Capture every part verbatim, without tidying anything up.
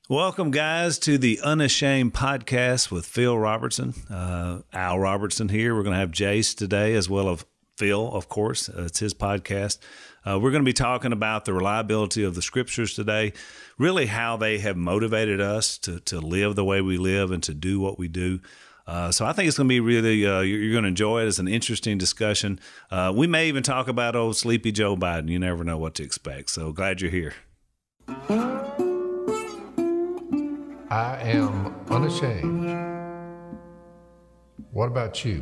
Welcome, guys, to the Unashamed Podcast with Phil Robertson. Uh, Al Robertson here. We're going to have Jace today, as well as Phil, of course. Uh, it's his podcast. Uh, we're going to be talking about the reliability of the Scriptures today, really how they have motivated us to, to live the way we live and to do what we do. Uh, so I think it's going to be really, uh, you're, you're going to enjoy it. It's an interesting discussion. Uh, we may even talk about old sleepy Joe Biden. You never know what to expect. So glad you're here. I am unashamed. What about you?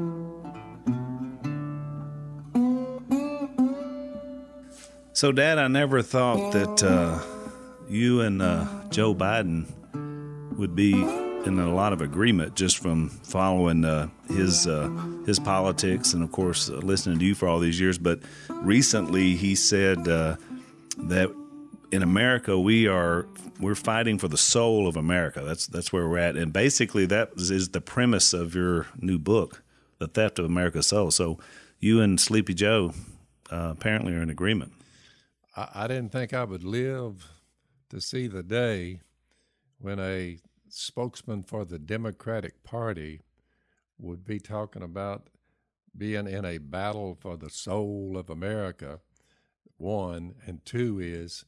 So, Dad, I never thought that uh, you and uh, Joe Biden would be in a lot of agreement just from following uh, his uh, his politics and, of course, uh, listening to you for all these years. But recently he said uh, that in America we are we're fighting for the soul of America. That's that's where we're at, and basically that is the premise of your new book, The Theft of America's Soul. So you and Sleepy Joe uh, apparently are in agreement. I, I didn't think I would live to see the day when a spokesman for the Democratic Party would be talking about being in a battle for the soul of America, one, and two is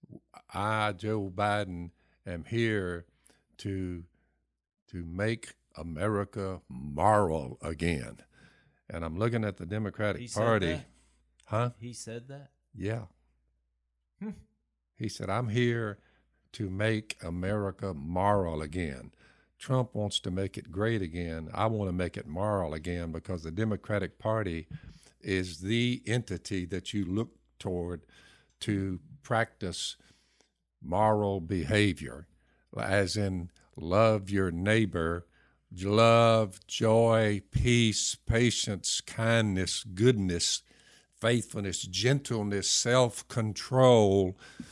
I, Joe Biden, am here to to make America moral again. And I'm looking at the Democratic He said Party. that? Huh? He said that? Yeah. Hmm. He said, I'm here to make America moral again. Trump wants to make it great again. I want to make it moral again because the Democratic Party is the entity that you look toward to practice moral behavior, as in love your neighbor, love, joy, peace, patience, kindness, goodness, faithfulness, gentleness, self-control.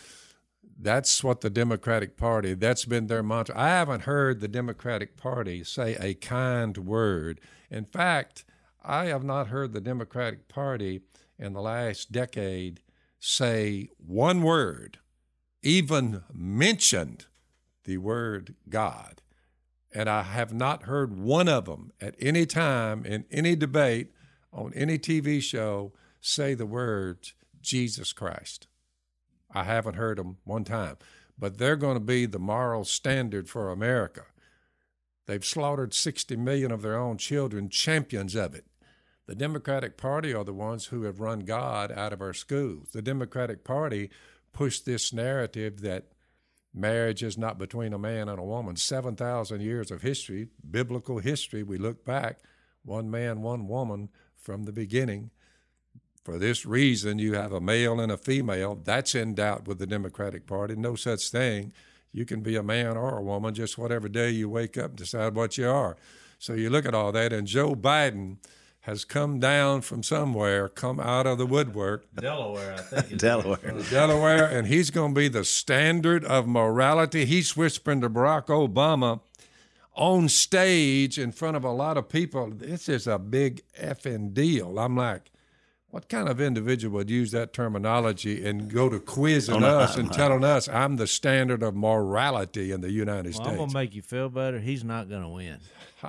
That's what the Democratic Party, that's been their mantra. I haven't heard the Democratic Party say a kind word. In fact, I have not heard the Democratic Party in the last decade say one word, even mentioned the word God. And I have not heard one of them at any time in any debate on any T V show say the words Jesus Christ. I haven't heard them one time. But they're going to be the moral standard for America. They've slaughtered sixty million of their own children, champions of it. The Democratic Party are the ones who have run God out of our schools. The Democratic Party pushed this narrative that marriage is not between a man and a woman. seven thousand years of history, biblical history, we look back, one man, one woman from the beginning. For this reason, you have a male and a female. That's in doubt with the Democratic Party. No such thing. You can be a man or a woman just whatever day you wake up and decide what you are. So you look at all that, and Joe Biden has come down from somewhere, come out of the woodwork. Delaware, I think. Is Delaware. Delaware, and he's going to be the standard of morality. He's whispering to Barack Obama on stage in front of a lot of people. This is a big effing deal. I'm like, what kind of individual would use that terminology and go to quizzing Oh, no, us no, and no. telling us I'm the standard of morality in the United Well, I'm States? going to make you feel better. He's not going to win.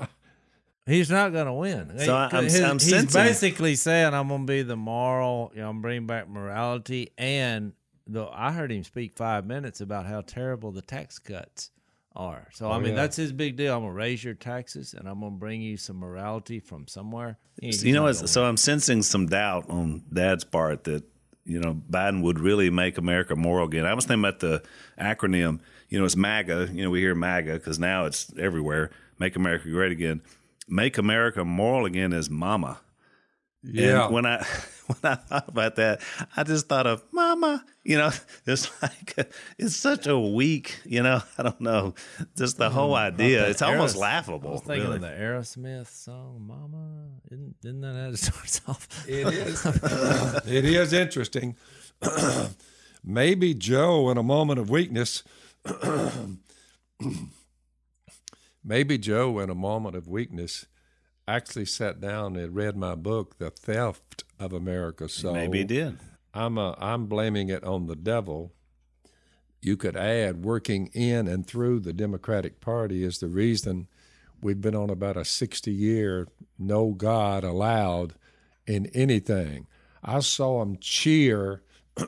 He's not going to win. So I- I'm- His- I'm he's sensing- basically saying I'm going to be the moral, you know, I'm bringing back morality. And the, I heard him speak five minutes about how terrible the tax cuts are. So, I Oh, mean, yeah. that's his big deal. I'm going to raise your taxes, and I'm going to bring you some morality from somewhere. He- So, he's you know, not it's, gonna so win. I'm sensing some doubt on Dad's part that, you know, Biden would really make America moral again. I was thinking about the acronym, you know, it's MAGA. You know, we hear MAGA because now it's everywhere. Make America Great Again. Make America moral again is mama. Yeah. And when I when I thought about that, I just thought of mama. You know, it's like it's such a weak. You know, I don't know. Just the whole idea. the It's almost Aeros- laughable. I was thinking really. of the Aerosmith song, Mama. Isn't, isn't that how it starts off? It is. It is interesting. Maybe Joe, in a moment of weakness, maybe Joe, in a moment of weakness, actually sat down and read my book, The Theft of America's Soul. Maybe he did. I'm uh, I'm blaming it on the devil. you could add working in and through the Democratic Party is the reason we've been on about a sixty-year no God allowed in anything. I saw them cheer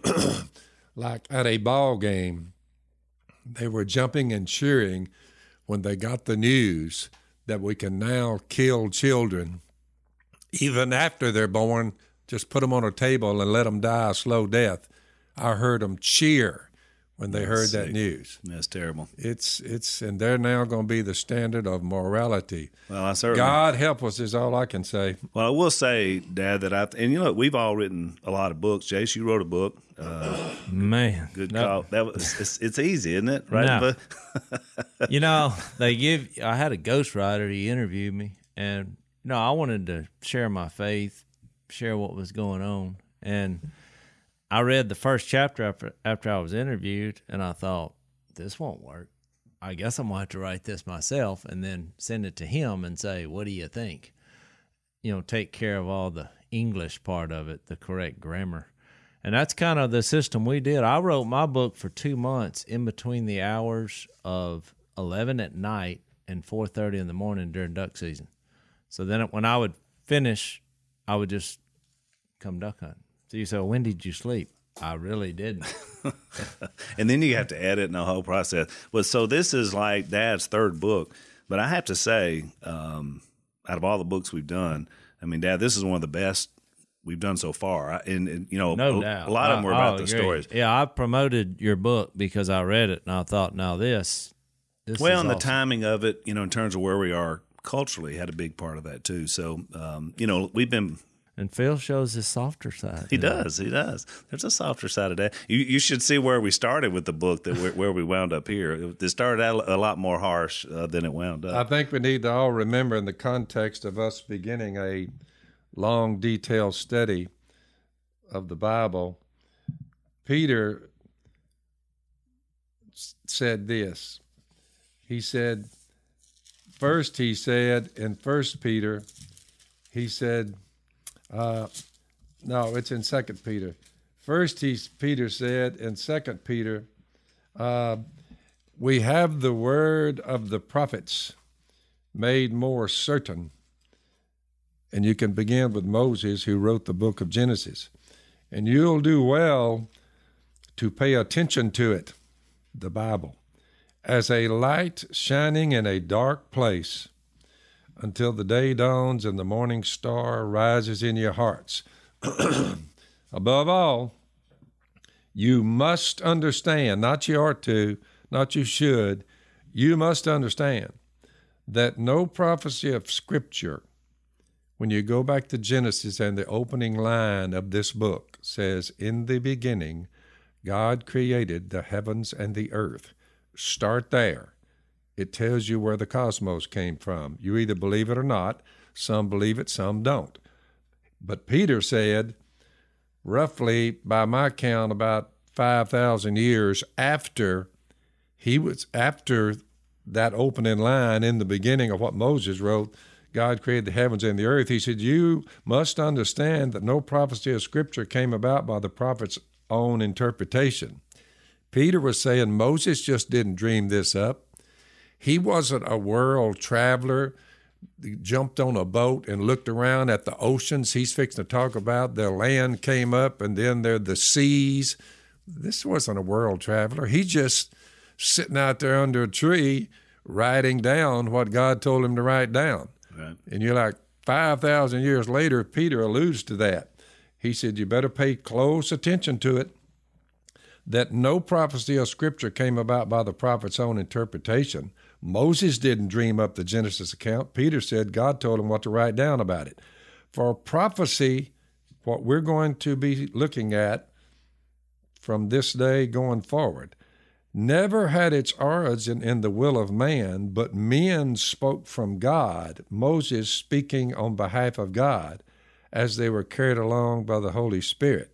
like at a ball game. They were jumping and cheering when they got the news that we can now kill children even after they're born. Just put them on a table and let them die a slow death. I heard them cheer when they heard that news. That's terrible. It's it's and they're now going to be the standard of morality. Well, I certainly. God help us is all I can say. Well, I will say, Dad, that I and you know we've all written a lot of books. Jace, you wrote a book. Uh, Man, good no. call. That was it's, it's easy, isn't it? Right? No. You know, they give. I had a ghostwriter. He interviewed me, and you know, I wanted to share my faith, share what was going on, and I read the first chapter after after I was interviewed, and I thought, this won't work. I guess I'm going to have to write this myself and then send it to him and say, what do you think? You know, take care of all the English part of it, the correct grammar. And that's kind of the system we did. I wrote my book for two months in between the hours of eleven at night and four thirty in the morning during duck season. So then when I would finish, I would just come duck hunting. So you say, when did you sleep? I really didn't. And then you have to edit and the whole process. Well, so this is like Dad's third book. But I have to say, um, out of all the books we've done, I mean, Dad, this is one of the best we've done so far. I, and, and, you know, No a, doubt. a lot of them were I- about I'll the agree. stories. Yeah, I promoted your book because I read it, and I thought, now this, this Well, is and the awesome. timing of it, you know, in terms of where we are culturally, had a big part of that too. So, um, you know, we've been. And Phil shows his softer side. He to it. does. He does. There's a softer side of that. You, you should see where we started with the book, that where, where we wound up here. It, it started out a lot more harsh uh, than it wound I up. think we need to all remember in the context of us beginning a long, detailed study of the Bible, Peter s- said this. He said, first he said in First Peter, he said, uh, no, it's in Second Peter. First he, Peter said in Second Peter, uh, we have the word of the prophets made more certain. And you can begin with Moses, who wrote the book of Genesis. And you'll do well to pay attention to it, the Bible, as a light shining in a dark place until the day dawns and the morning star rises in your hearts. Above all, you must understand, not you ought to, not you should, you must understand that no prophecy of Scripture, when you go back to Genesis and the opening line of this book says, in the beginning, God created the heavens and the earth. Start there. It tells you where the cosmos came from. You either believe it or not. Some believe it, some don't. But Peter said, roughly, by my count, about five thousand years after he was, after that opening line in the beginning of what Moses wrote, God created the heavens and the earth. He said, you must understand that no prophecy of Scripture came about by the prophet's own interpretation. Peter was saying Moses just didn't dream this up. He wasn't a world traveler. He jumped on a boat and looked around at the oceans he's fixing to talk about. The land came up, and then there are the seas. This wasn't a world traveler. He just sitting out there under a tree writing down what God told him to write down. Right. And you're like, five thousand years later, Peter alludes to that. He said, you better pay close attention to it, that no prophecy of Scripture came about by the prophet's own interpretation. Moses didn't dream up the Genesis account. Peter said God told him what to write down about it. For prophecy, what we're going to be looking at from this day going forward, never had its origin in the will of man, but men spoke from God, Moses speaking on behalf of God, as they were carried along by the Holy Spirit.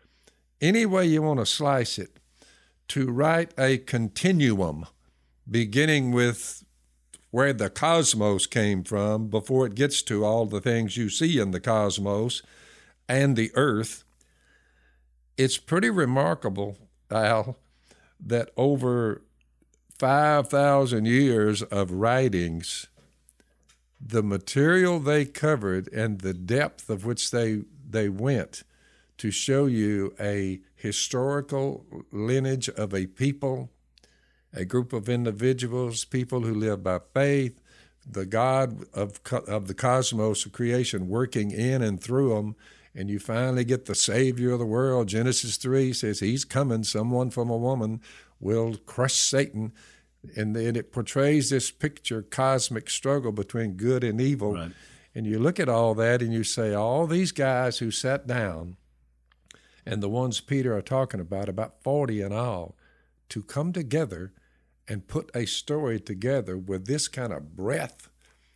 Any way you want to slice it, to write a continuum beginning with where the cosmos came from before it gets to all the things you see in the cosmos and the earth, it's pretty remarkable, Al, that over five thousand years of writings, the material they covered and the depth of which they, they went to show you a historical lineage of a people, a group of individuals, people who live by faith, the God of of the cosmos of creation working in and through them, and you finally get the Savior of the world. Genesis three says he's coming, someone from a woman will crush Satan, and then it portrays this picture, cosmic struggle between good and evil. Right. And you look at all that and you say, all these guys who sat down, and the ones Peter are talking about, about forty in all, to come together and put a story together with this kind of breadth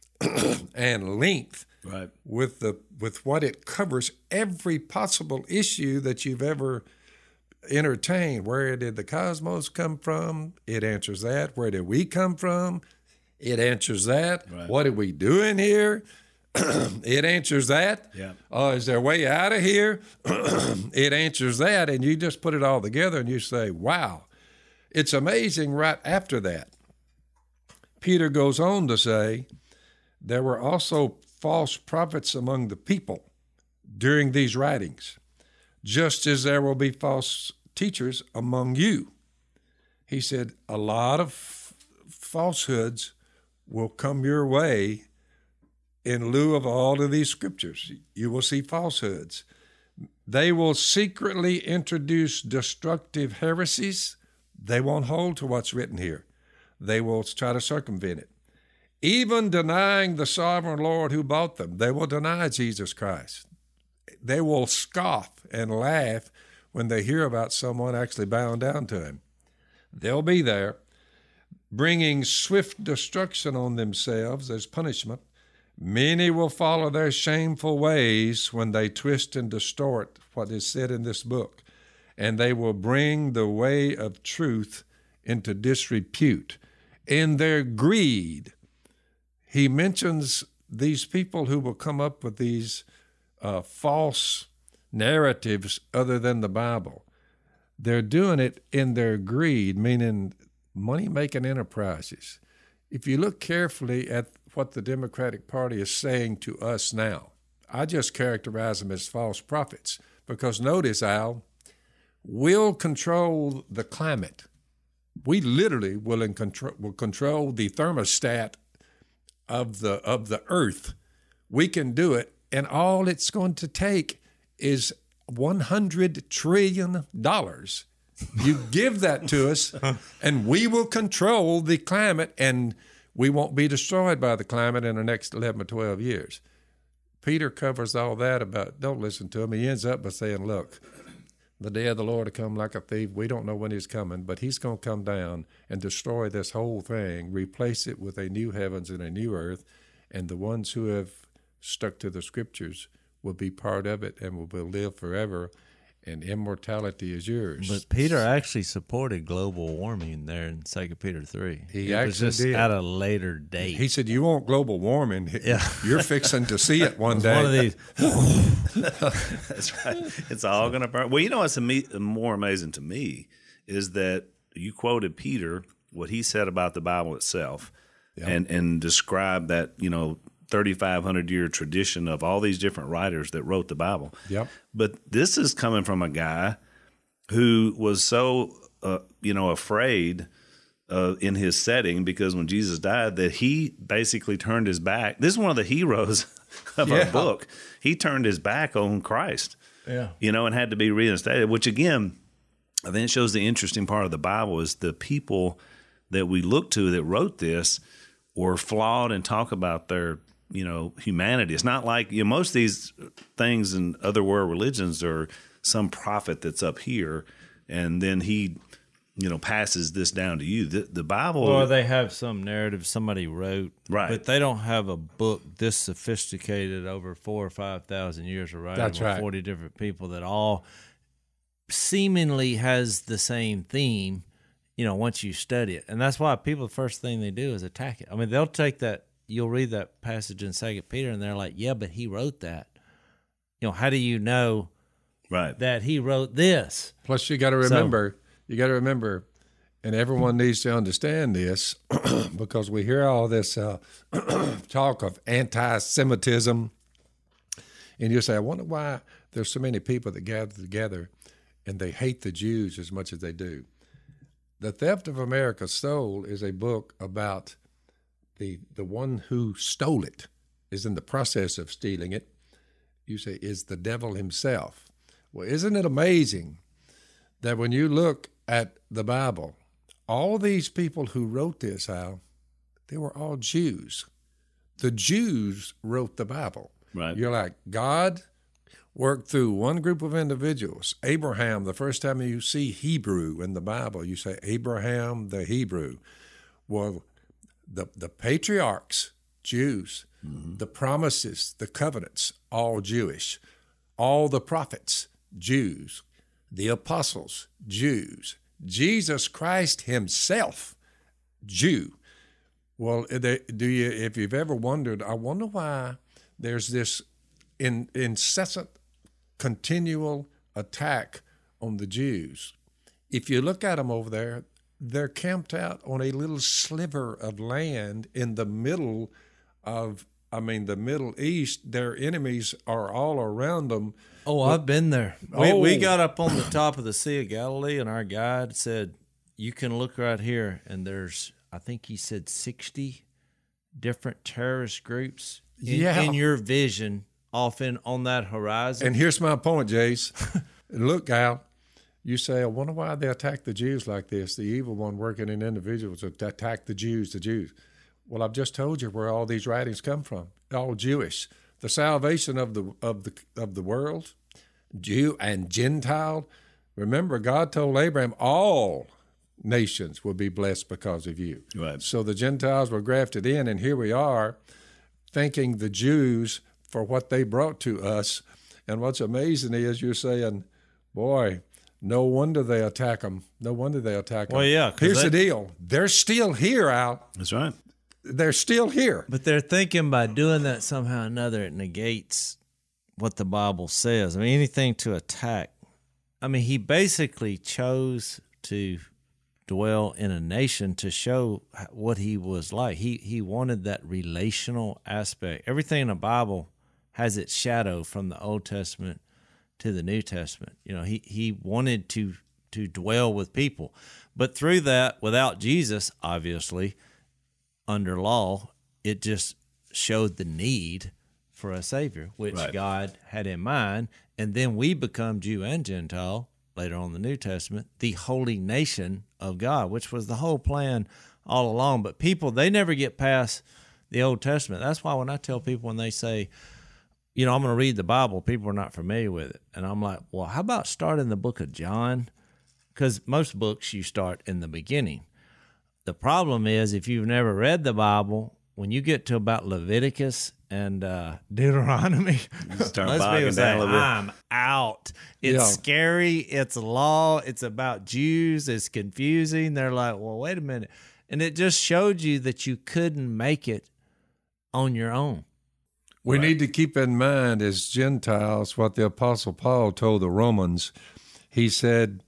and length, Right. with the with what it covers, every possible issue that you've ever entertained. Where did the cosmos come from? It answers that. Where did we come from? It answers that. Right. What are we doing here? It answers that. Yeah. Uh, is there a way out of here? It answers that. And you just put it all together and you say, wow. It's amazing right after that. Peter goes on to say, there were also false prophets among the people during these writings, just as there will be false teachers among you. He said, a lot of f- falsehoods will come your way in lieu of all of these scriptures. You will see falsehoods. They will secretly introduce destructive heresies. They won't hold to what's written here. They will try to circumvent it. Even denying the sovereign Lord who bought them, they will deny Jesus Christ. They will scoff and laugh when they hear about someone actually bowing down to him. They'll be there, bringing swift destruction on themselves as punishment. Many will follow their shameful ways when they twist and distort what is said in this book, and they will bring the way of truth into disrepute. In their greed, he mentions these people who will come up with these uh, false narratives other than the Bible. They're doing it in their greed, meaning money-making enterprises. If you look carefully at what the Democratic Party is saying to us now, I just characterize them as false prophets because notice, Al, we'll control the climate. We literally will, in control, will control the thermostat of the of the earth. We can do it, and all it's going to take is one hundred trillion dollars. You give that to us, and we will control the climate, and we won't be destroyed by the climate in the next eleven or twelve years. Peter covers all that about, don't listen to him. He ends up by saying, look, the day of the Lord will come like a thief. We don't know when he's coming, but he's going to come down and destroy this whole thing, replace it with a new heavens and a new earth, and the ones who have stuck to the scriptures will be part of it and will live forever, and immortality is yours. But Peter actually supported global warming there in Second Peter three. He it actually was just did. at a later date. He said, you want global warming. Yeah. You're fixing to see it one day. One of these. That's right. It's all going to burn. Well, you know what's ama- more amazing to me is that you quoted Peter, what he said about the Bible itself, Yeah. and, and described that, you know, thirty-five hundred year tradition of all these different writers that wrote the Bible. Yep. But this is coming from a guy who was so, uh, you know, afraid uh, in his setting because when Jesus died that he basically turned his back. This is one of the heroes of Yeah. our book. He turned his back on Christ, Yeah. you know, and had to be reinstated, which again, I think it shows the interesting part of the Bible is the people that we look to that wrote this were flawed and talk about their, you know, humanity. It's not like, you know, most of these things in other world religions are some prophet that's up here and then he, you know, passes this down to you. The, the Bible. Or they have some narrative somebody wrote, Right. But they don't have a book this sophisticated over four or five thousand years of writing That's with right. forty different people that all seemingly has the same theme. You know, once you study it, and that's why people the first thing they do is attack it. I mean, they'll take that. You'll read that passage in Second Peter, and they're like, "Yeah, but he wrote that." You know, how do you know right. that he wrote this? Plus, you got to remember, you got to remember, And everyone needs to understand this because we hear all this uh, talk of anti-Semitism. And you say, I wonder why there's so many people that gather together and they hate the Jews as much as they do. The Theft of America's Soul is a book about the the one who stole it, is in the process of stealing it. You say, is the devil himself. Well, isn't it amazing that when you look at the Bible, all these people who wrote this, Al, they were all Jews. The Jews wrote the Bible. Right. You're like, God worked through one group of individuals. Abraham, the first time you see Hebrew in the Bible, you say Abraham the Hebrew. Well, the, the patriarchs, Jews, mm-hmm. the promises, the covenants, all Jewish. All the prophets, Jews. The apostles, Jews. Jesus Christ himself, Jew. Well, do you? If you've ever wondered, I wonder why there's this in, incessant, continual attack on the Jews. If you look at them over there, they're camped out on a little sliver of land in the middle of, I mean, the Middle East. Their enemies are all around them. Oh, but, I've been there. We, oh. we got up on the top of the Sea of Galilee, and our guide said, you can look right here, and there's, I think he said sixty different terrorist groups in, yeah. in your vision off in on that horizon. And here's my point, Jace. Look, Al, you say, I wonder why they attack the Jews like this, the evil one working in individuals to attack the Jews, the Jews. Well, I've just told you where all these writings come from, all Jewish. The salvation of the of the of the world, Jew and Gentile. Remember, God told Abraham, all nations will be blessed because of you. Right. So the Gentiles were grafted in, and here we are thanking the Jews for what they brought to us. And what's amazing is you're saying, boy, no wonder they attack them. No wonder they attack them. Well, yeah. Here's they, the deal. They're still here, Al. That's right. They're still here. But they're thinking by doing that somehow or another it negates what the Bible says. I mean, anything to attack. I mean, he basically chose to dwell in a nation to show what he was like. He he wanted that relational aspect. Everything in the Bible has its shadow from the Old Testament to the New Testament. You know, he he wanted to to dwell with people. But through that, without Jesus, obviously, under law, it just showed the need for a Savior, which right. God had in mind. And then we become Jew and Gentile, later on in the New Testament, the holy nation of God, which was the whole plan all along. But people, they never get past the Old Testament. That's why when I tell people, when they say, you know, I'm going to read the Bible, people are not familiar with it. And I'm like, well, how about starting the book of John? Because most books you start in the beginning. The problem is, if you've never read the Bible, when you get to about Leviticus and uh, Deuteronomy, start most people say, I'm out. It's yeah. scary. It's law. It's about Jews. It's confusing. They're like, well, wait a minute. And it just showed you that you couldn't make it on your own. We right. need to keep in mind as Gentiles what the Apostle Paul told the Romans. He said,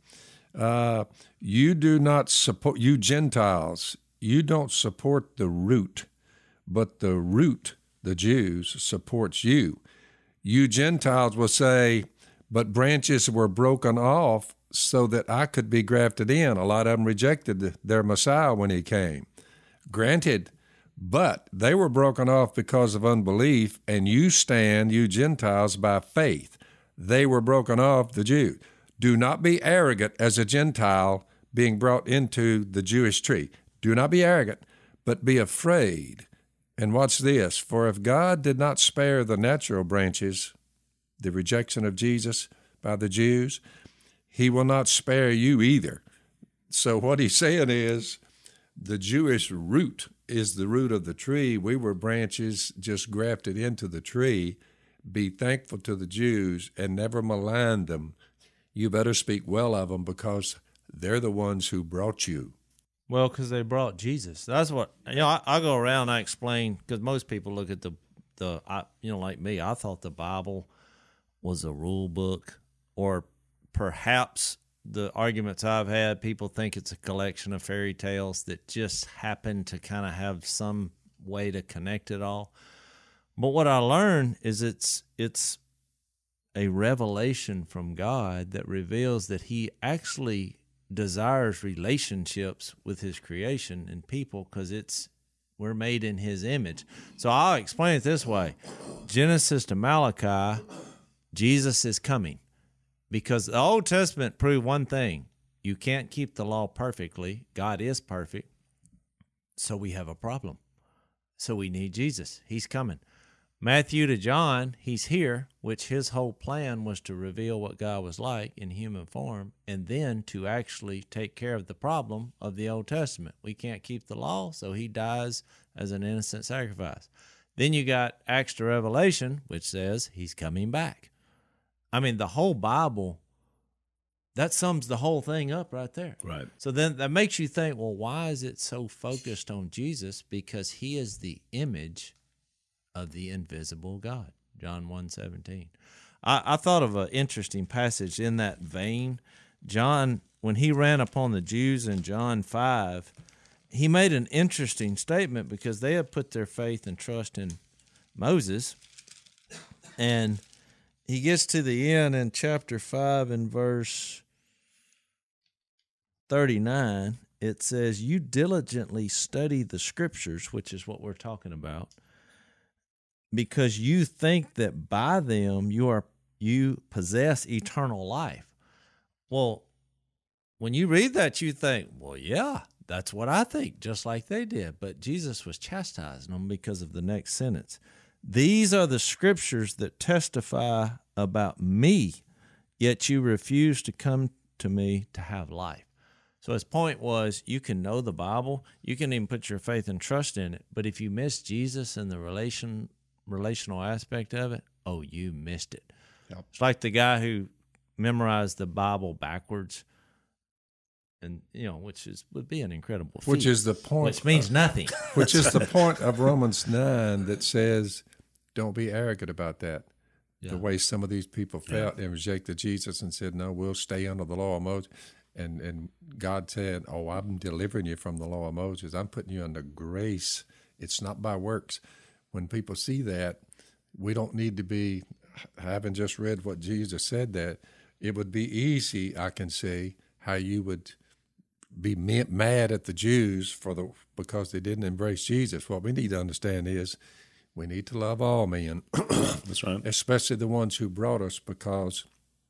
uh, you do not support, you Gentiles, you don't support the root, but the root, the Jews, supports you. You Gentiles will say, but branches were broken off so that I could be grafted in. A lot of them rejected their Messiah when he came. Granted, but they were broken off because of unbelief, and you stand, you Gentiles, by faith. They were broken off, the Jews. Do not be arrogant as a Gentile being brought into the Jewish tree. Do not be arrogant, but be afraid. And watch this, for if God did not spare the natural branches, the rejection of Jesus by the Jews, he will not spare you either. So what he's saying is, the Jewish root is the root of the tree. We were branches just grafted into the tree. Be thankful to the Jews and never malign them. You better speak well of them because they're the ones who brought you. Well, because they brought Jesus. That's what, you know, I, I go around, I explain, because most people look at the, the I, you know, like me, I thought the Bible was a rule book or perhaps the arguments I've had. People think it's a collection of fairy tales that just happen to kind of have some way to connect it all. But what I learned is it's it's a revelation from God that reveals that he actually desires relationships with his creation and people, because it's we're made in his image. So I'll explain it this way. Genesis to Malachi, Jesus is coming. Because the Old Testament proved one thing. You can't keep the law perfectly. God is perfect. So we have a problem. So we need Jesus. He's coming. Matthew to John, he's here, which his whole plan was to reveal what God was like in human form, and then to actually take care of the problem of the Old Testament. We can't keep the law, so he dies as an innocent sacrifice. Then you got Acts to Revelation, which says he's coming back. I mean, the whole Bible, that sums the whole thing up right there. Right. So then that makes you think, well, why is it so focused on Jesus? Because he is the image of the invisible God, John one seventeen. I, I thought of an interesting passage in that vein. John, when he ran upon the Jews in John five, he made an interesting statement because they had put their faith and trust in Moses. And he gets to the end in chapter five and verse thirty-nine. It says, you diligently study the scriptures, which is what we're talking about, because you think that by them you are you possess eternal life. Well, when you read that, you think, well, yeah, that's what I think, just like they did. But Jesus was chastising them because of the next sentence. These are the scriptures that testify about me, yet you refuse to come to me to have life. So his point was, you can know the Bible, you can even put your faith and trust in it, but if you miss Jesus and the relation relational aspect of it, oh, you missed it. Yep. It's like the guy who memorized the Bible backwards, and you know, which is would be an incredible feat. Which is the point. Which means of, nothing. Which is the point of Romans nine that says, don't be arrogant about that. Yeah. The way some of these people felt yeah. and rejected Jesus and said, no, we'll stay under the law of Moses. And and God said, oh, I'm delivering you from the law of Moses. I'm putting you under grace. It's not by works. When people see that, we don't need to be, having just read what Jesus said, that it would be easy, I can see, how you would be mad at the Jews for the because they didn't embrace Jesus. What we need to understand is we need to love all men. That's right. Especially the ones who brought us, because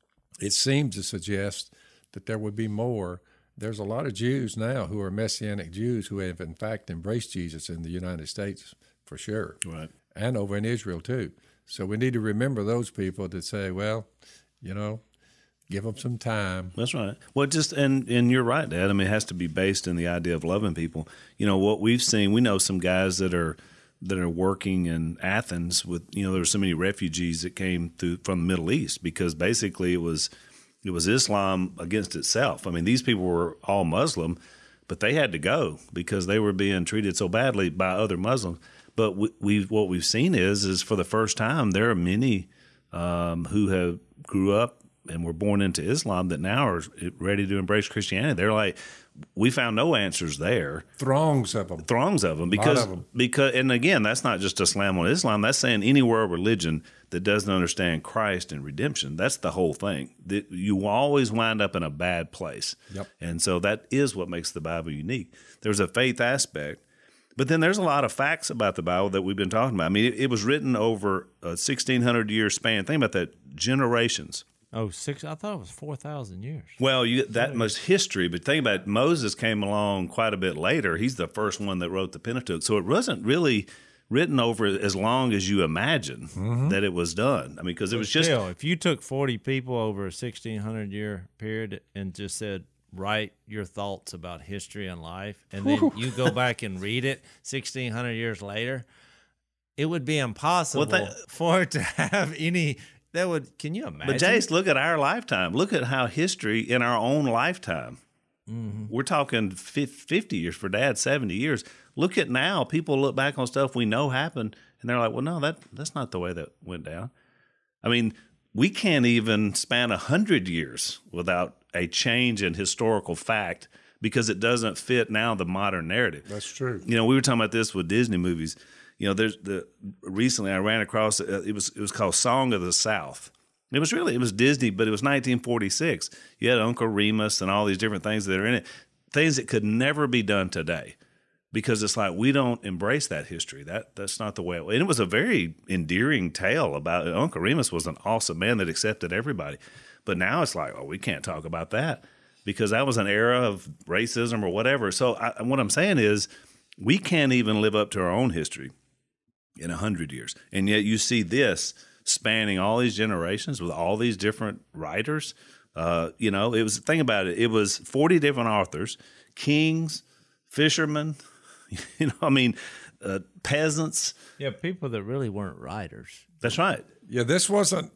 it seems to suggest that there would be more. There's a lot of Jews now who are Messianic Jews who have, in fact, embraced Jesus in the United States, for sure. Right. And over in Israel, too. So we need to remember those people that say, well, you know, give them some time. That's right. Well, just, and, and you're right, Dad. I mean, it has to be based in the idea of loving people. You know, what we've seen, we know some guys that are that are working in Athens with, you know, there were so many refugees that came through from the Middle East because basically it was it was Islam against itself. I mean, these people were all Muslim, but they had to go because they were being treated so badly by other Muslims. But we, we've what we've seen is is for the first time there are many um, who have grew up and were born into Islam that now are ready to embrace Christianity. They're like, we found no answers there. Throngs of them. Throngs of them. Because, of them. because, and again, that's not just a slam on Islam. That's saying any world religion that doesn't understand Christ and redemption. That's the whole thing. That you always wind up in a bad place. Yep. And so that is what makes the Bible unique. There's a faith aspect. But then there's a lot of facts about the Bible that we've been talking about. I mean, it, it was written over a sixteen hundred year span. Think about that, generations. Oh, six. I thought it was four thousand years. Well, you get that much history, but think about it, Moses came along quite a bit later. He's the first one that wrote the Pentateuch. So it wasn't really written over as long as you imagine mm-hmm. that it was done. I mean, because it was just... Still, if you took forty people over a sixteen hundred year period and just said, write your thoughts about history and life, and then Whew. you go back and read it sixteen hundred years later, it would be impossible well, that, for it to have any... That would, can you imagine? But Jace, look at our lifetime. Look at how history in our own lifetime. Mm-hmm. We're talking fifty years for Dad, seventy years. Look at now. People look back on stuff we know happened, and they're like, well, no, that that's not the way that went down. I mean, we can't even span one hundred years without a change in historical fact because it doesn't fit now the modern narrative. That's true. You know, we were talking about this with Disney movies. You know, there's the recently I ran across uh, it was it was called Song of the South. It was really it was Disney, but it was nineteen forty-six. You had Uncle Remus and all these different things that are in it, things that could never be done today, because it's like we don't embrace that history. That that's not the way it was. And it was a very endearing tale about Uncle Remus was an awesome man that accepted everybody. But now it's like, oh, we can't talk about that because that was an era of racism or whatever. So I, what I'm saying is we can't even live up to our own history in a hundred years. And yet you see this spanning all these generations with all these different writers. Uh, you know, it was, think about it, it was forty different authors, kings, fishermen, you know, I mean, uh, peasants. Yeah, people that really weren't writers. That's right. Yeah, this wasn't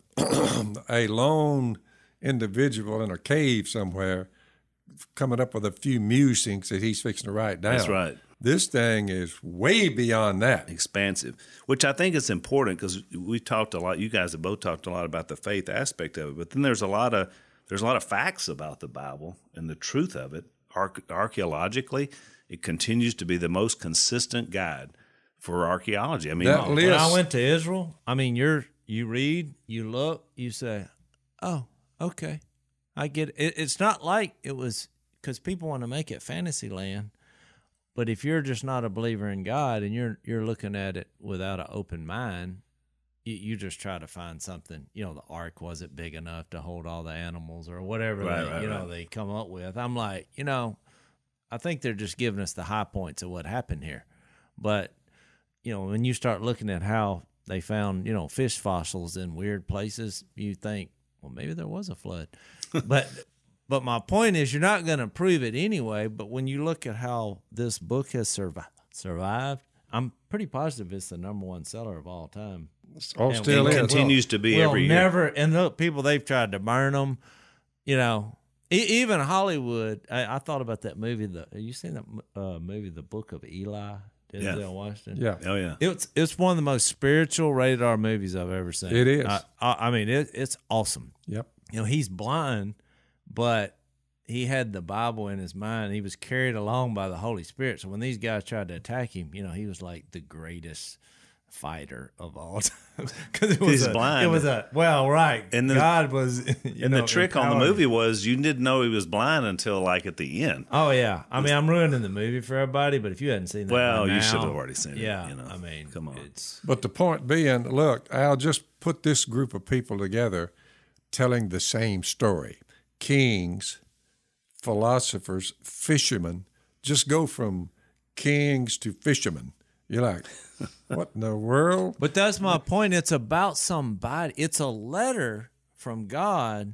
a lone individual in a cave somewhere coming up with a few musings that he's fixing to write down. That's right. This thing is way beyond that. Expansive, which I think is important because we talked a lot. You guys have both talked a lot about the faith aspect of it, but then there's a lot of there's a lot of facts about the Bible and the truth of it. Arch- archaeologically, it continues to be the most consistent guide for archaeology. I mean, That When list- I went to Israel, I mean, you're you read, you look, you say, "Oh, okay, I get it." it it's not like it was because people want to make it fantasy land. But if you're just not a believer in God and you're you're looking at it without an open mind, you, you just try to find something. You know, the ark wasn't big enough to hold all the animals or whatever Right, they, right, you know right. they come up with. I'm like, you know, I think they're just giving us the high points of what happened here. But you know, when you start looking at how they found, you know, fish fossils in weird places, you think, well, maybe there was a flood. But But my point is, you're not going to prove it anyway. But when you look at how this book has survi- survived, I'm pretty positive it's the number one seller of all time. Oh, And still it is. continues to be We'll every year. never, and look, people, they've tried to burn them. You know, e- even Hollywood. I, I thought about that movie. The you seen that uh, movie, The Book of Eli? Denzel Yeah. Washington. Yeah. Oh yeah, It's it's one of the most spiritual rated R movies I've ever seen. It is. I, I, I mean, it, it's awesome. Yep. You know, he's blind, but he had the Bible in his mind. He was carried along by the Holy Spirit. So when these guys tried to attack him, you know, he was like the greatest fighter of all time. Because it was He's a, blind. It was a well, right. And the- God was. You and know, the trick on the empowered. movie was you didn't know he was blind until like at the end. Oh yeah, I mean, I'm ruining the movie for everybody. But if you hadn't seen that, Well, by you now, should have already seen it, Yeah, you know. I mean, Come on. it's But the point being, look, Al, just put this group of people together telling the same story. Kings, philosophers, fishermen, just go from kings to fishermen. You're like, what in the world? But that's my point. It's about somebody. It's a letter from God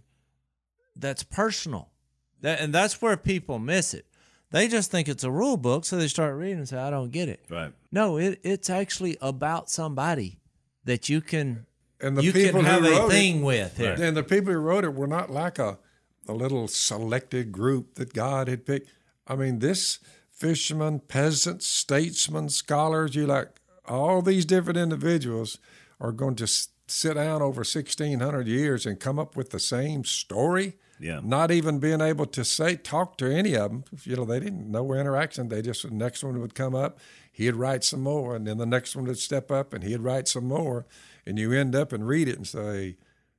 that's personal. That, and that's where people miss it. They just think it's a rule book, so they start reading and say, I don't get it. Right. No, it, it's actually about somebody that you can And the you people can have who a wrote thing it, with here. and the people who wrote it were not like a, a little selected group that God had picked. I mean, this fishermen, peasants, statesmen, scholars, you like all these different individuals are going to s- sit down over sixteen hundred years and come up with the same story. Yeah. Not even being able to say, talk to any of them. You know, they didn't know interaction. They just, the next one would come up, he'd write some more, and then the next one would step up and he'd write some more. And you end up and read it and say,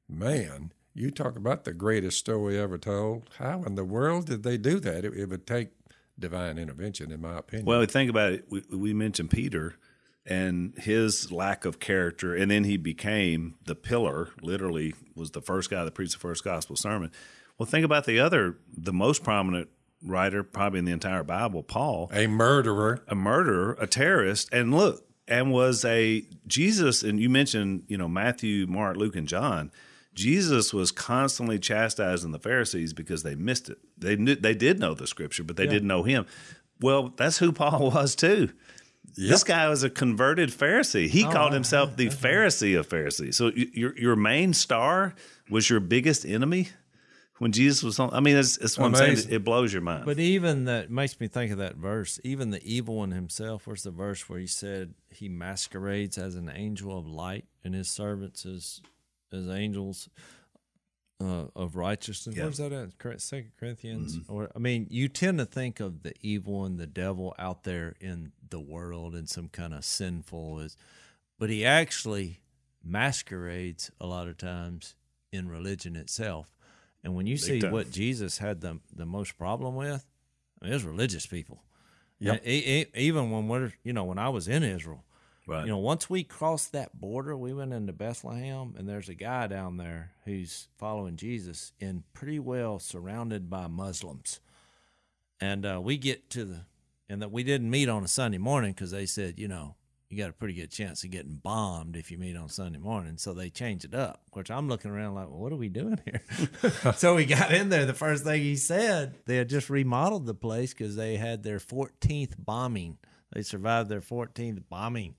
man, you talk about the greatest story ever told. How in the world did they do that? It, it would take divine intervention, in my opinion. Well, think about it. We, we mentioned Peter and his lack of character, and then he became the pillar, literally was the first guy that preached the first gospel sermon. Well, think about the other, the most prominent writer probably in the entire Bible, Paul, a murderer. a murderer, a terrorist, and look, and was a Jesus, and you mentioned, you know, Matthew, Mark, Luke, and John. Jesus was constantly chastising the Pharisees because they missed it. They knew, they did know the scripture, but they didn't know him. Well, that's who Paul was too. This guy was a converted Pharisee. He called himself the Pharisee of Pharisees. So y- your your main star was your biggest enemy when Jesus was on. I mean, that's, that's what I'm saying. Amazing. It blows your mind. But even that makes me think of that verse. Even the evil one himself. Where's the verse where he said he masquerades as an angel of light and his servants as as angels uh, of righteousness. Yeah. Where's that at? Cor- Second Corinthians. Mm-hmm. Or I mean, you tend to think of the evil and the devil out there in the world and some kind of sinful, is, but he actually masquerades a lot of times in religion itself. And when you Big see time. What Jesus had the the most problem with, I mean, it was religious people. Yeah. Even when we're, you know, when I was in Israel, right. You know, once we crossed that border, we went into Bethlehem, and there's a guy down there who's following Jesus and pretty well surrounded by Muslims. And uh, we get to the, and that we didn't meet on a Sunday morning because they said, you know, you got a pretty good chance of getting bombed if you meet on Sunday morning. So they changed it up, which I'm looking around like, well, what are we doing here? So we got in there. The first thing he said, they had just remodeled the place because they had their fourteenth bombing. They survived their fourteenth bombing.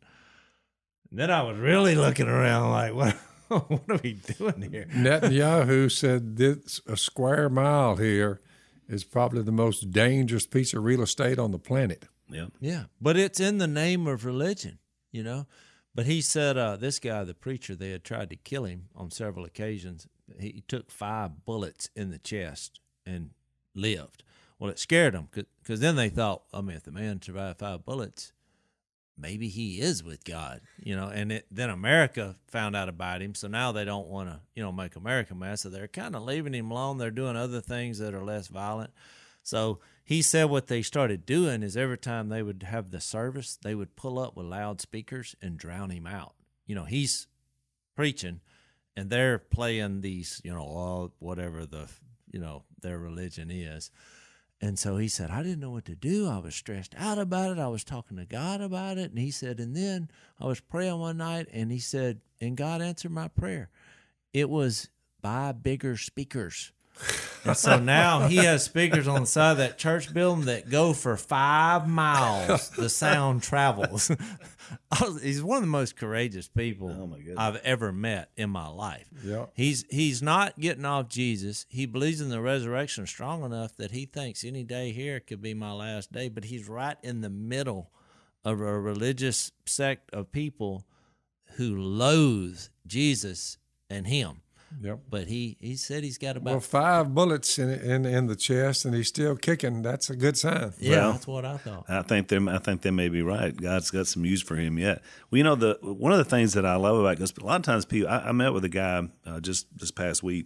And then I was really looking around like, what, what are we doing here? Netanyahu said this, a square mile here is probably the most dangerous piece of real estate on the planet. Yeah. Yeah. But it's in the name of religion, you know. But he said uh, this guy, the preacher, they had tried to kill him on several occasions. He took five bullets in the chest and lived. Well, it scared them because then they thought, I mean, if the man survived five bullets, maybe he is with God, you know. And it, then America found out about him, so now they don't want to, you know, make America mad. So they're kind of leaving him alone. They're doing other things that are less violent. So he said what they started doing is every time they would have the service, they would pull up with loudspeakers and drown him out. You know, he's preaching, and they're playing these, you know, all whatever the, you know, their religion is. And so he said, I didn't know what to do. I was stressed out about it. I was talking to God about it. And he said, and then I was praying one night, and he said, and God answered my prayer. It was buy bigger speakers. And so now he has speakers on the side of that church building that go for five miles. The sound travels. He's one of the most courageous people oh my goodness. I've ever met in my life. Yeah. He's he's not getting off Jesus. He believes in the resurrection strong enough that he thinks any day here could be my last day. But he's right in the middle of a religious sect of people who loathe Jesus and him. Yep. But he, he said he's got about well five bullets in in in the chest, and he's still kicking. That's a good sign. Yeah, well, that's what I thought. I think they I think they may be right. God's got some use for him yet. Well, you know, the one of the things that I love about, because a lot of times people, I, I met with a guy uh, just this past week,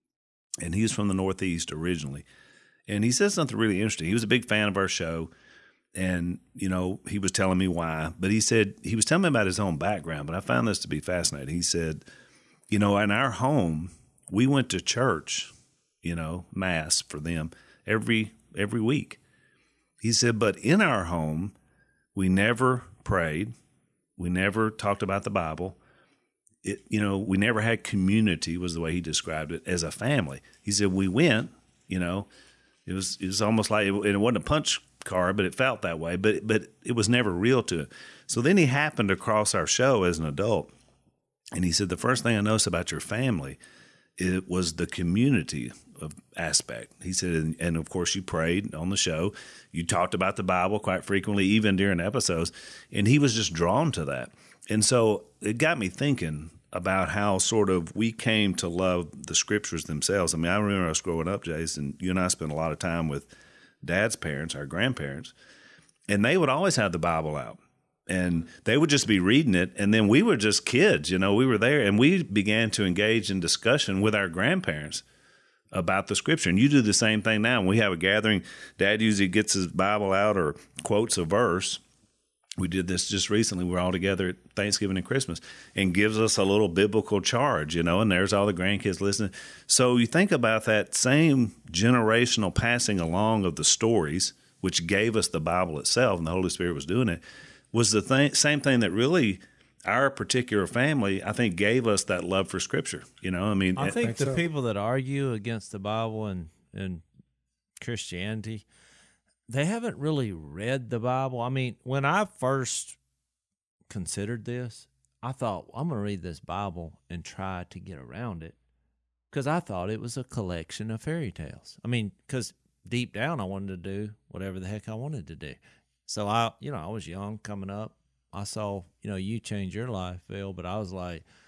and he's from the Northeast originally, and he said something really interesting. He was a big fan of our show. And, you know, he was telling me why, but he said, he was telling me about his own background, but I found this to be fascinating. He said, you know, in our home, we went to church, you know, mass for them every every week. He said, but in our home, we never prayed. We never talked about the Bible. It, you know, we never had community, was the way he described it, as a family. He said, we went, you know, it was it was almost like, it, it wasn't a punch card, but it felt that way, but but it was never real to it. So then he happened across our show as an adult. And he said, the first thing I noticed about your family, it was the community of aspect. He said, and, and of course you prayed on the show. You talked about the Bible quite frequently, even during episodes. And he was just drawn to that. And so it got me thinking about how sort of we came to love the scriptures themselves. I mean, I remember us growing up, Jason, you and I spent a lot of time with Dad's parents, our grandparents, and they would always have the Bible out. And they would just be reading it, and then we were just kids, you know, we were there, and we began to engage in discussion with our grandparents about the scripture. And you do the same thing now. When we have a gathering, Dad usually gets his Bible out or quotes a verse. We did this just recently. We're all together at Thanksgiving and Christmas, and gives us a little biblical charge, you know, and there's all the grandkids listening. So you think about that same generational passing along of the stories, which gave us the Bible itself, and the Holy Spirit was doing it, was the th- same thing that really our particular family, I think, gave us that love for Scripture. You know, I mean, I think, think the so. people that argue against the Bible and, and Christianity, they haven't really read the Bible. I mean, when I first considered this, I thought, well, I'm going to read this Bible and try to get around it, because I thought it was a collection of fairy tales. I mean, because deep down I wanted to do whatever the heck I wanted to do. So I, you know, I was young coming up. I saw, you know, you change your life, Phil, but I was like,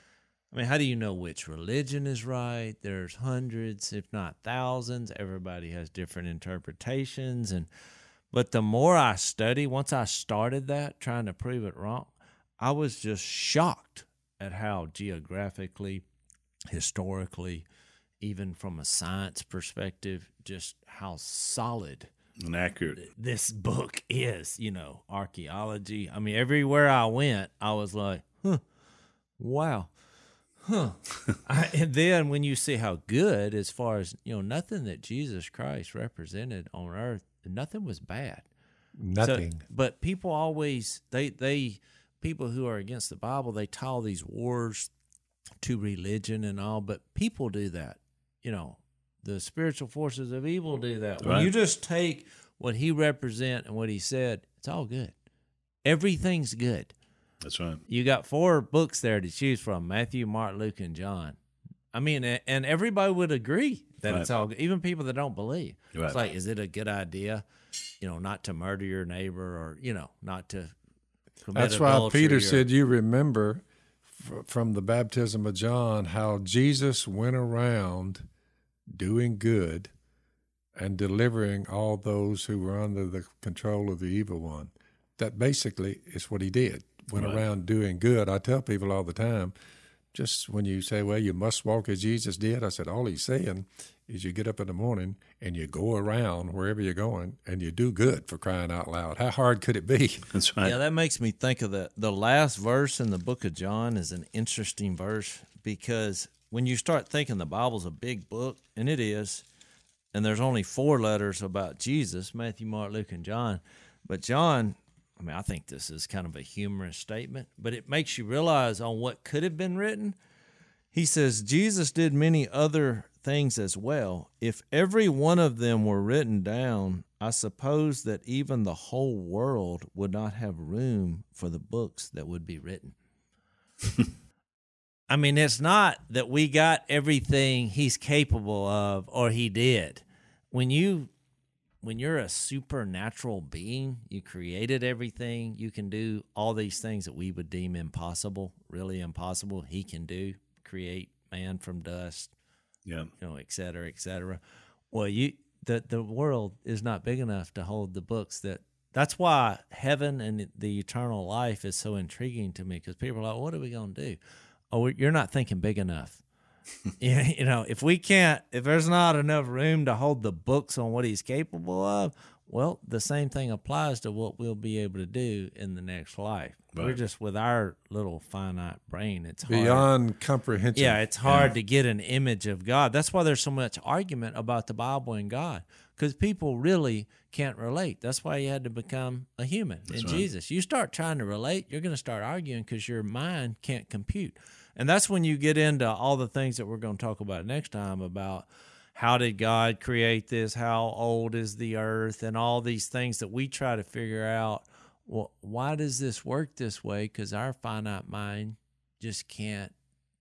I mean, how do you know which religion is right? There's hundreds, if not thousands. Everybody has different interpretations. And but the more I study, once I started that, trying to prove it wrong, I was just shocked at how geographically, historically, even from a science perspective, just how solid and accurate this book is. You know, archaeology. I mean, everywhere I went, I was like, huh, wow. Huh. I, and then when you see how good, as far as, you know, nothing that Jesus Christ represented on earth, nothing was bad. Nothing. So, but people always, they, they, people who are against the Bible, they tie all these wars to religion and all, but people do that. You know, the spiritual forces of evil do that. When Right. you just take what he represent and what he said, it's all good. Everything's good. That's right. You got four books there to choose from: Matthew, Mark, Luke, and John. I mean, and everybody would agree that Right. it's all good, even people that don't believe. Right. It's like, is it a good idea, you know, not to murder your neighbor, or, you know, not to commit That's why adultery, Peter or- said, you remember f- from the baptism of John how Jesus went around doing good and delivering all those who were under the control of the evil one. That basically is what he did. Went Right. around doing good. I tell people all the time, just when you say, well, you must walk as Jesus did, I said, all he's saying is you get up in the morning and you go around wherever you're going and you do good, for crying out loud. How hard could it be? That's right. Yeah, that makes me think of the the last verse in the book of John is an interesting verse, because when you start thinking the Bible's a big book, and it is, and there's only four letters about Jesus: Matthew, Mark, Luke, and John. But John, I mean, I think this is kind of a humorous statement, but it makes you realize on what could have been written. He says, Jesus did many other things as well. If every one of them were written down, I suppose that even the whole world would not have room for the books that would be written. I mean, it's not that we got everything he's capable of or he did. When you when you're a supernatural being, you created everything, you can do all these things that we would deem impossible, really impossible. He can do, create man from dust, Yeah. you know, et cetera, et cetera. Well, you the the world is not big enough to hold the books that. That's why heaven and the eternal life is so intriguing to me, because people are like, what are we going to do? Oh, you're not thinking big enough. You know, if we can't, if there's not enough room to hold the books on what he's capable of, well, the same thing applies to what we'll be able to do in the next life. Right. We're just, with our little finite brain, it's hard. Beyond comprehension. Yeah, it's hard to get an image of God. That's why there's so much argument about the Bible and God, because people really can't relate. That's why you had to become a human in right. Jesus. You start trying to relate, you're going to start arguing because your mind can't compute. And that's when you get into all the things that we're going to talk about next time, about how did God create this, how old is the earth, and all these things that we try to figure out. Well, why does this work this way? Because our finite mind just can't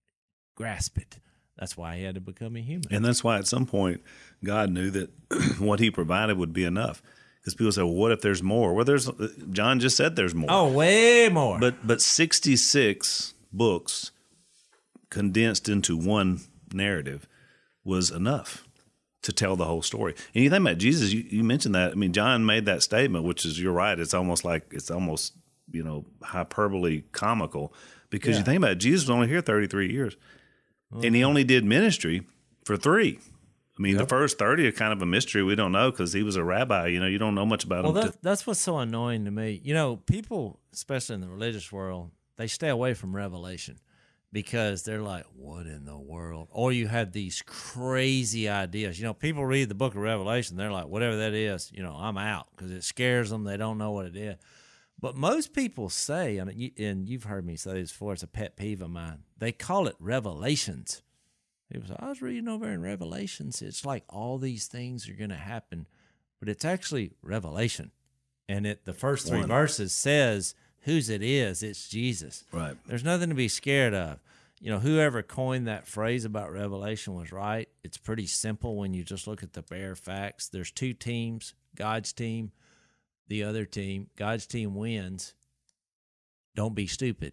grasp it. That's why he had to become a human. And that's why at some point God knew that what he provided would be enough. Because people say, well, what if there's more? Well, there's John just said there's more. Oh, way more. But but sixty-six books condensed into one narrative was enough to tell the whole story. And you think about Jesus, you, you mentioned that. I mean, John made that statement, which is, you're right, it's almost like, it's almost, you know, hyperbole comical, because Yeah. you think about it, Jesus was only here thirty-three years. And he only did ministry for three. I mean, Yep. the first thirty are kind of a mystery. We don't know, because he was a rabbi. You know, you don't know much about Well, him. that, that's what's so annoying to me. You know, people, especially in the religious world, they stay away from Revelation because they're like, what in the world? Or you have these crazy ideas. You know, people read the book of Revelation, they're like, whatever that is, you know, I'm out, because it scares them. They don't know what it is. But most people say, and, you, and you've heard me say this before, it's a pet peeve of mine, they call it revelations. People say, I was reading over in Revelations, it's like all these things are going to happen, but it's actually revelation. And it the first three One. verses says whose it is. It's Jesus. Right. There's nothing to be scared of. You know, whoever coined that phrase about revelation was right. It's pretty simple when you just look at the bare facts. There's two teams, God's team, the other team. God's team wins. Don't be stupid.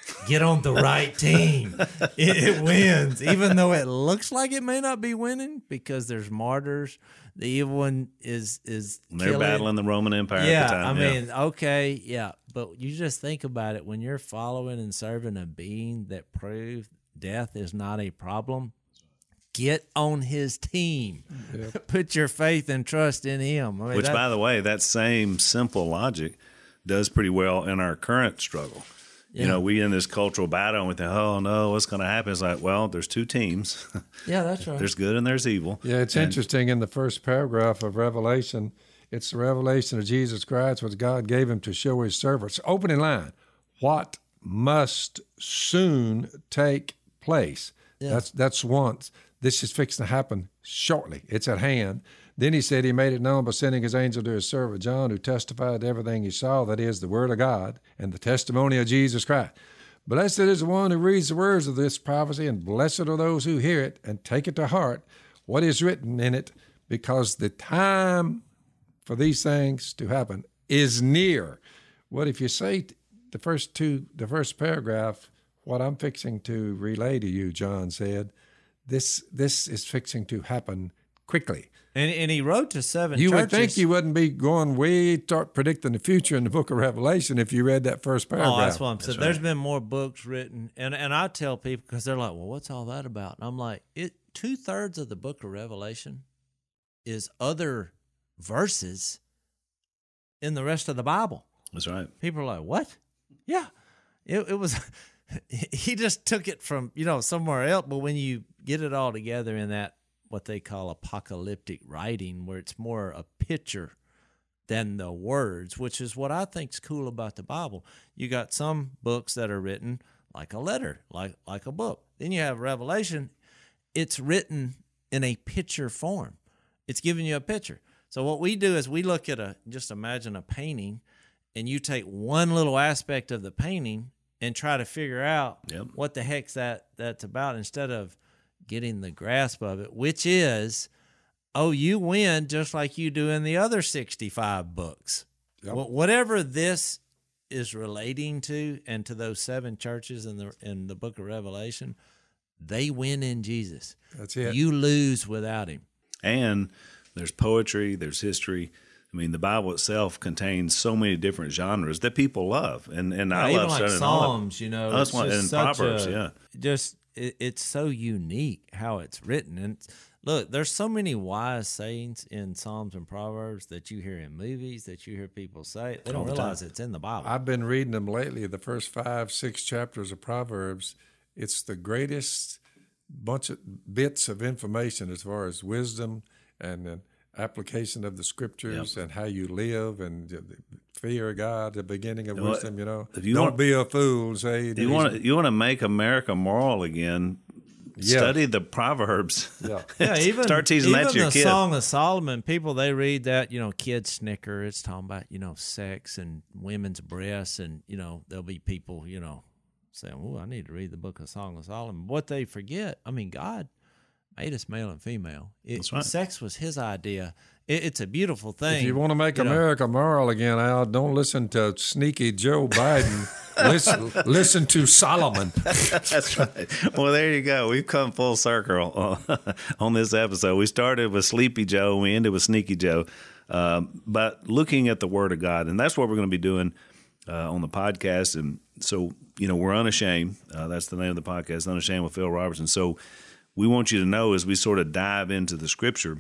Get on the right team. It, it wins, even though it looks like it may not be winning because there's martyrs. The evil one is is They're killing. battling the Roman Empire Yeah, at the time. I yeah. mean, okay, yeah, but you just think about it. When you're following and serving a being that proved death is not a problem, get on his team. Yep. Put your faith and trust in him. I mean, Which, that, by the way, that same simple logic does pretty well in our current struggle. Yeah. You know, we in this cultural battle and we think, oh, no, what's going to happen? It's like, well, there's two teams. Yeah, that's right. There's good and there's evil. Yeah, it's and, interesting in the first paragraph of Revelation, it's the revelation of Jesus Christ, which God gave him to show his servants. Opening line, what must soon take place. Yeah. That's that's once. This is fixing to happen shortly. It's at hand. Then he said he made it known by sending his angel to his servant John, who testified to everything he saw, that is, the word of God and the testimony of Jesus Christ. Blessed is the one who reads the words of this prophecy, and blessed are those who hear it and take it to heart, what is written in it, because the time for these things to happen is near. What if you say the first two, the first paragraph, what I'm fixing to relay to you, John said, this this is fixing to happen quickly. And and he wrote to seven you churches. would think you wouldn't be going way start predicting the future in the book of Revelation if you read that first paragraph. Oh, that's what I'm saying. Right. There's been more books written, and and I tell people because they're like, well, what's all that about? And I'm like, it two thirds of the book of Revelation is other verses in the rest of the Bible. That's right. People are like, what? Yeah, it it was. He just took it from, you know, somewhere else. But when you get it all together in that, what they call apocalyptic writing, where it's more a picture than the words, which is what I think's cool about the Bible. You got some books that are written like a letter, like like a book. Then you have Revelation. It's written in a picture form. It's giving you a picture. So what we do is we look at a, just imagine a painting, and you take one little aspect of the painting and try to figure out Yep. what the heck's that that's about, instead of getting the grasp of it, which is, oh, you win just like you do in the other sixty-five books. Yep. Wh- whatever this is relating to, and to those seven churches in the in the book of Revelation, they win in Jesus. That's it. You lose without him. And there's poetry, there's history. I mean, the Bible itself contains so many different genres that people love, and and Yeah, I even love like studying all of Psalms, you know, Oh, that's it's one- just and such Proverbs, a- yeah. just it, it's so unique how it's written. And look, there's so many wise sayings in Psalms and Proverbs that you hear in movies, that you hear people say. They don't All the realize time. it's in the Bible. I've been reading them lately, the first five, six chapters of Proverbs. It's the greatest bunch of bits of information as far as wisdom and uh, application of the scriptures Yep. and how you live and the fear of God, the beginning of You know what? wisdom, you know. If you Don't want- be a fool, say. You want to you want to make America moral again? Yeah. Study the Proverbs. Yeah. Yeah, even start teaching even that to your the kid. Song of Solomon. People, they read that, you know, kids snicker. It's talking about, you know, sex and women's breasts, and you know, there'll be people, you know, saying, "Oh, I need to read the book of Song of Solomon." What they forget, I mean, God made us male and female. It, That's right. Sex was His idea. It, it's a beautiful thing. If you want to make you know. America moral again, Al, don't listen to sneaky Joe Biden. listen, listen to Solomon. That's right. Well, there you go. We've come full circle uh, on this episode. We started with Sleepy Joe, and we ended with Sneaky Joe. Um, but looking at the Word of God, and that's what we're going to be doing uh, on the podcast. And so, you know, we're unashamed. Uh, that's the name of the podcast, Unashamed with Phil Robertson. So we want you to know as we sort of dive into the Scripture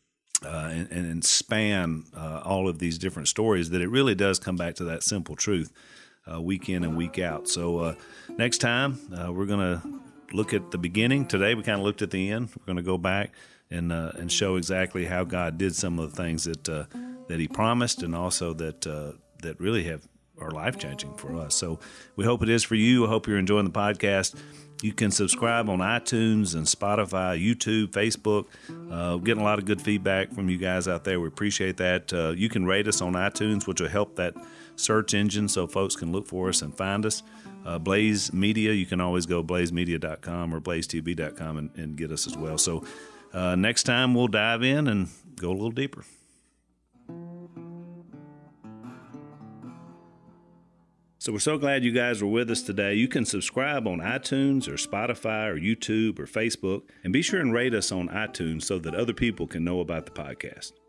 uh, and, and span uh, all of these different stories, that it really does come back to that simple truth. Uh, week in and week out. So uh, next time, uh, we're going to look at the beginning. Today, we kind of looked at the end. We're going to go back and uh, and show exactly how God did some of the things that uh, that He promised, and also that uh, that really have are life changing for us. So we hope it is for you. I hope you're enjoying the podcast. You can subscribe on iTunes and Spotify, YouTube, Facebook. Uh, getting a lot of good feedback from you guys out there. We appreciate that. Uh, you can rate us on iTunes, which will help that search engine so folks can look for us and find us. Uh, Blaze Media, you can always go blaze media dot com or blaze t v dot com and, and get us as well. So uh, next time we'll dive in and go a little deeper. So we're so glad you guys were with us today. You can subscribe on iTunes or Spotify or YouTube or Facebook, and be sure and rate us on iTunes so that other people can know about the podcast.